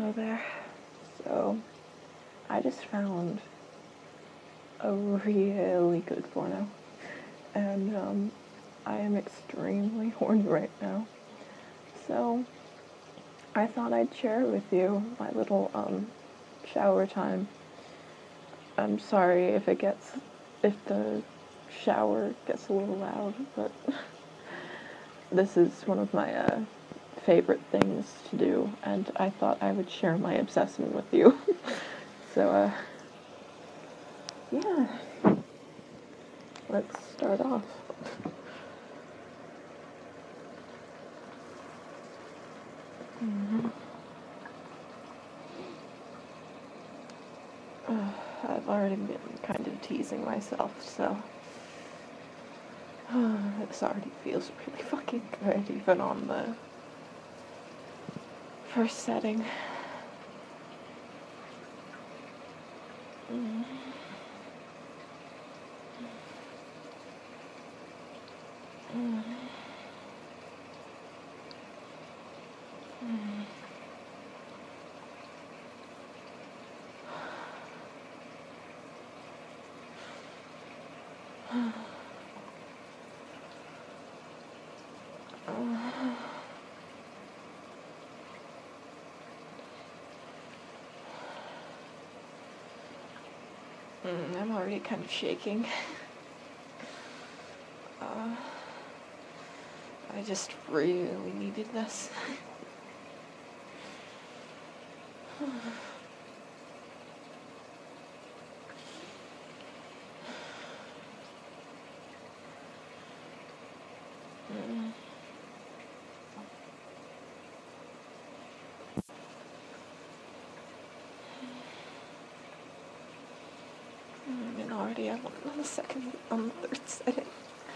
Hello there. So, I just found a really good porno, and I am extremely horny right now. So, I thought I'd share it with you, my little shower time. I'm sorry if the shower gets a little loud, but this is one of my favorite things to do, and I thought I would share my obsession with you. So, yeah, let's start off. I've already been kind of teasing myself, so this already feels really fucking good, even on the first setting. I'm already kind of shaking. I just really needed this. And already I'm on the third setting.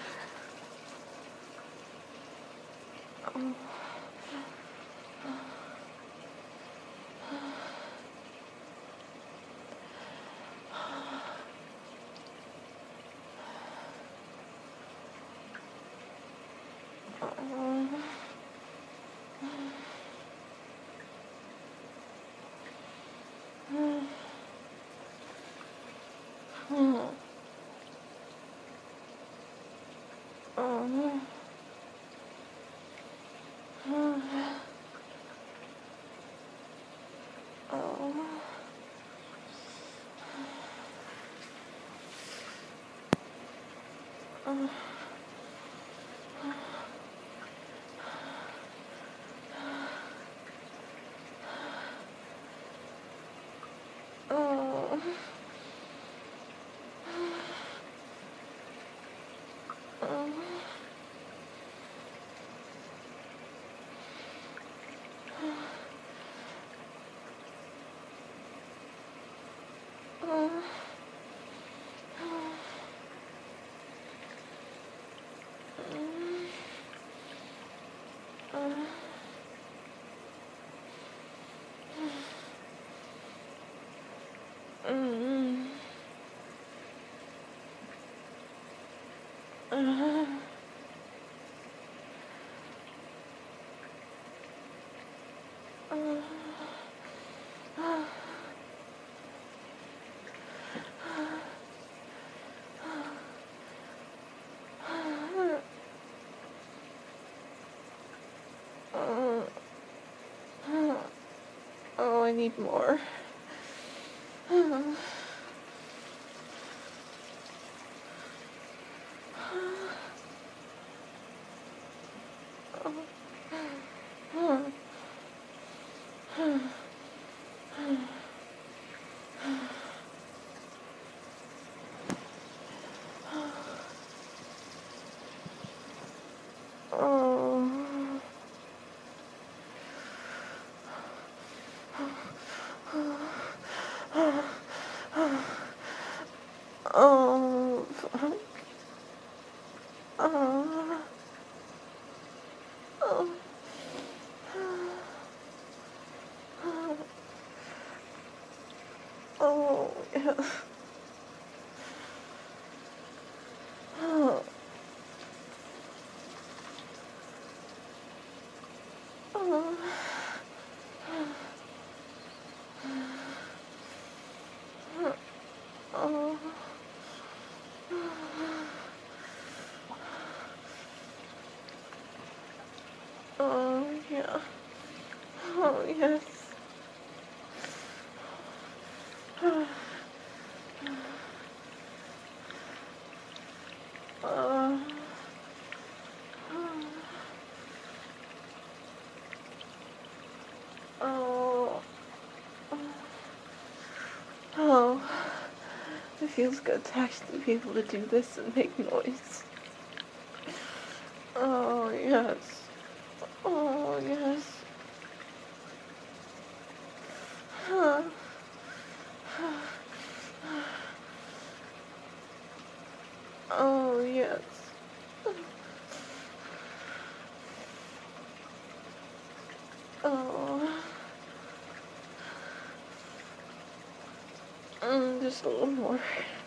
Oh, I need more. yes. Oh. Oh. It feels good to actually be able to do this and make noise. Oh, yes. Oh, yes. Oh, yes. Oh. Just a little more.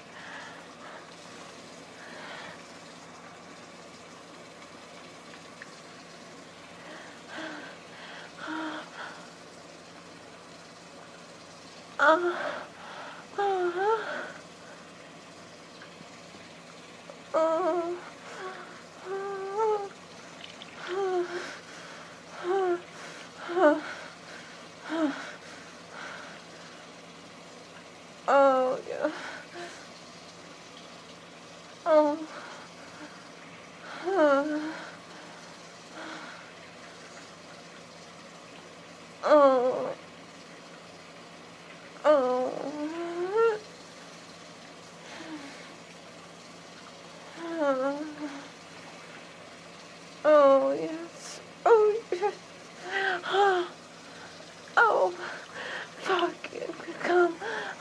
Oh, yeah. Oh. Oh. Oh. Oh, yes. Oh, yes. Oh, fuck. Come.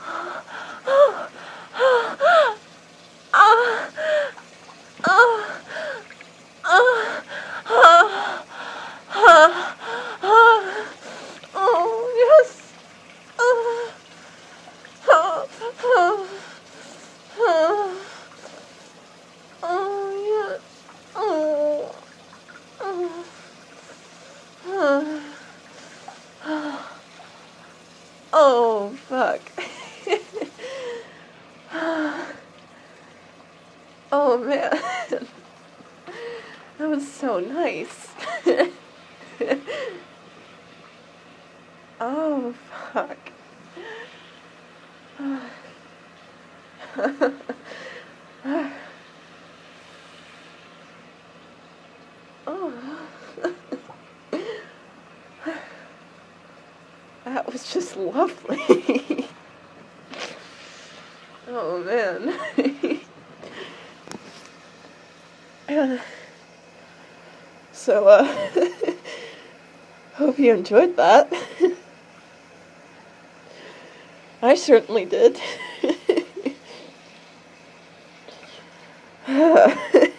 Oh, yes. Oh, yes. Oh, fuck. Oh, man. That was so nice. Oh, fuck. Oh. That was just lovely. Oh, man. So, hope you enjoyed that. I certainly did.